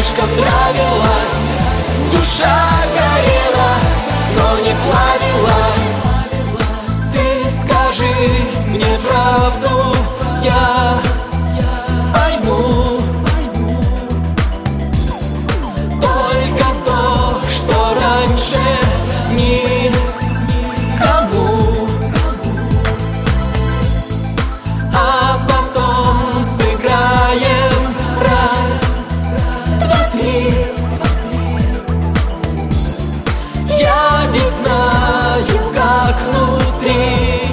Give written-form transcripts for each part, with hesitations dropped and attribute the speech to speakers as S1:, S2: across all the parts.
S1: слишком нравилась. Душа горела, но не плавилась. Ты скажи мне правду, я пойму. Только то, что раньше никому, а потом сыграем раз, два, три. Я ведь знаю, как внутри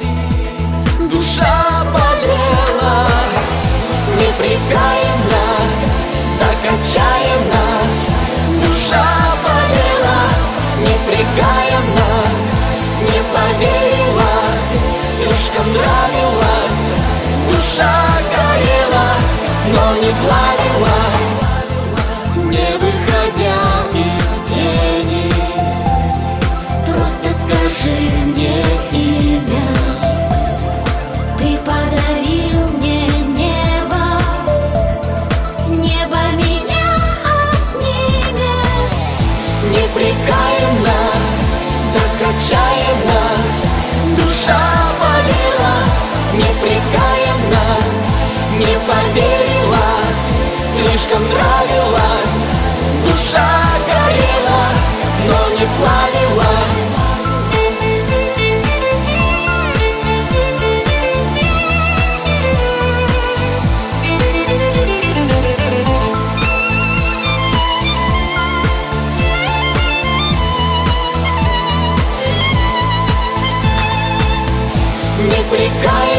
S1: душа болела, непрекаянно, так отчаянно. Душа болела, непрекаянно, не поверила, слишком нравилась. Душа горела, но не плавилась.
S2: Не выходя из тени, просто скажи мне имя. Ты подарил мне небо, небо меня отнимет.
S1: Непрекаянно, так отчаянно. Душа болела, непрекаянно, не поверила, слишком нравилась. Душа горела, но не плавилась. Непрекаянно.